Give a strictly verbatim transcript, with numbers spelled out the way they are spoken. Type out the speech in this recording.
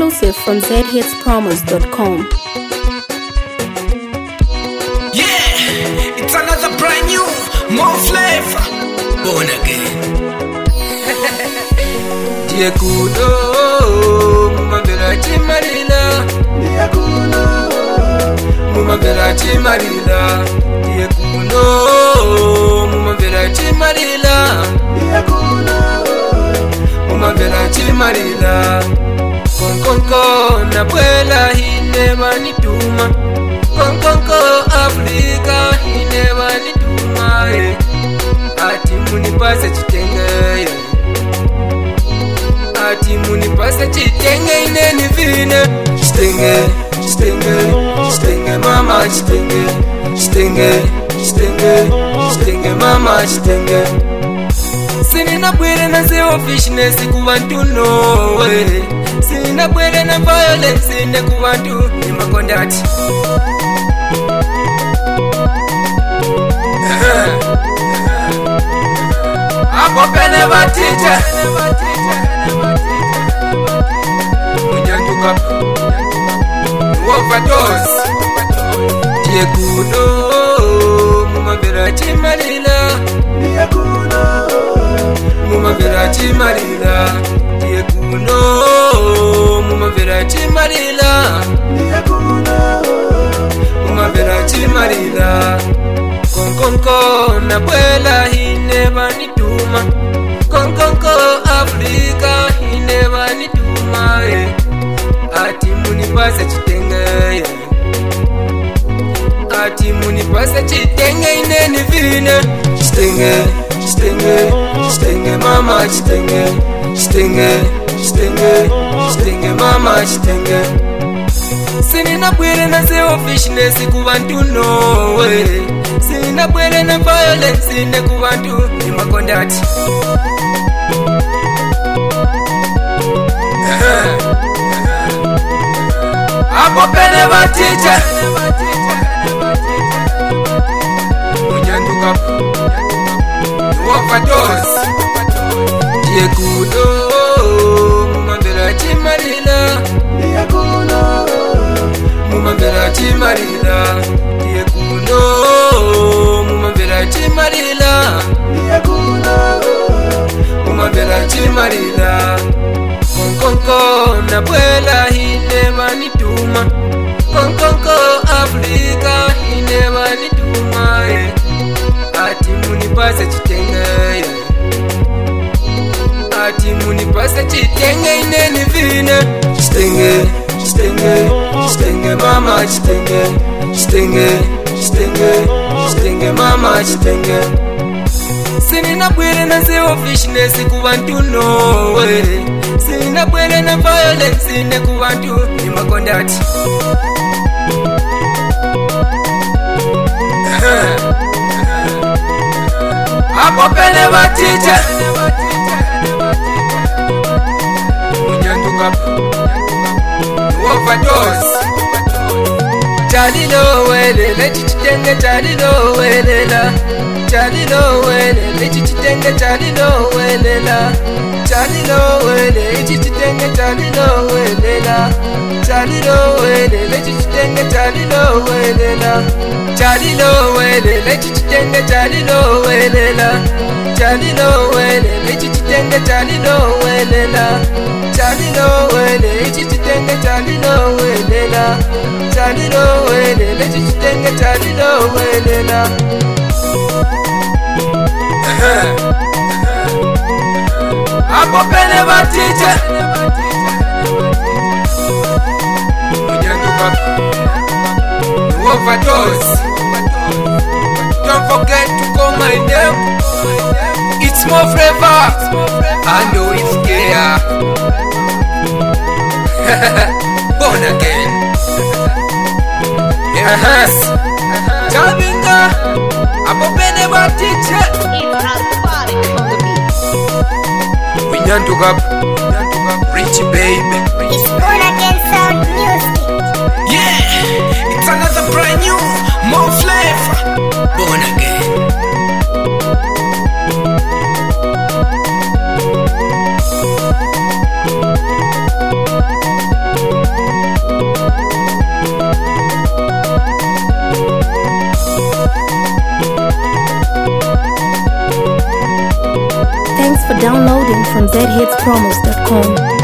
Exclusive from z hits promos dot com. Yeah, it's another brand new, more flavor. Born again. Dear Kudo, Muma Verachi Marina. Dear Kudo, Muma Verachi Marina. Dear Kudo, Muma Verachi Marina. Dear Kudo, Muma Verachi Marina. Con con con abuela hine manituma. Con con con Africa hine manituma. Ati muni pasa chitenge. Ati muni pasa chitenge ineni vine. Chitenge, chitenge, chitenge mama chitenge. Chitenge, chitenge, chitenge mama chitenge. Sinina bwere na zero fishness kubantu no way. Sinina bwere na violence ne kubantu ni makondati. Apo pene batija Munyanduka Overdose Dear Kudo Muma Verachi Marina Dear Kudo Muma Verachi Marina Dear Kudo Muma Verachi Marina Dear Kudo Muma Verachi Marina Con con con abuela hine banituma. Con con con Africa hine banituma. Ati muni pasa chitenge. Ati muni pasa chitenge ineni vine. Chitenge, chitenge, chitenge mama chitenge. Chitenge, chitenge, chitenge mama chitenge. Sinina bwere na zero fishness kubantu no way. Sinina bwere na violence ne kubantu ni makondati. Apo pene batija Munyanduka Overdose Dear Kudo Muma Verachi Marina Dear Kudo Muma Verachi Marina Dear Kudo Muma Verachi Marina Dear Kudo Muma Verachi Marina Con con con abuela hine manituma. Con con con Africa hine manituma. Ati muni pasa chitenge. Ati muni pasa chitenge ineni vine. Chitenge, chitenge, chitenge mama chitenge. Chitenge, chitenge, chitenge mama chitenge. Sinina bwere na zero fishness kubantu no way. Sinina bwere na violence ne kubantu ni makondati. Apo pene batija Munyanduka Overdose Chalilo wele lechi chitenge chalilo wele la. Chalilo wele lechi chitenge chalilo wele la. Chalilo wele lechi chitenge chalilo wele la. Chalilo wele lechi chitenge chalilo wele la. Chalilo wele lechi chitenge chalilo wele la. Chalilo wele lechi chitenge chalilo wele la. Chalilo wele lechi chitenge chalilo wele la. Chalilo wele lechi chitenge chalilo wele la. Apo pene batija Munyanduka Overdose. Don't forget to call my name. It's more flavor. I know it's care. Born again. Yes. Javinga Apo pene batija Munyanduka Richie baby. It's Born Again Sound Music. Yeah, it's another brand new, more flavor. Born again. Downloading from z hits promos dot com.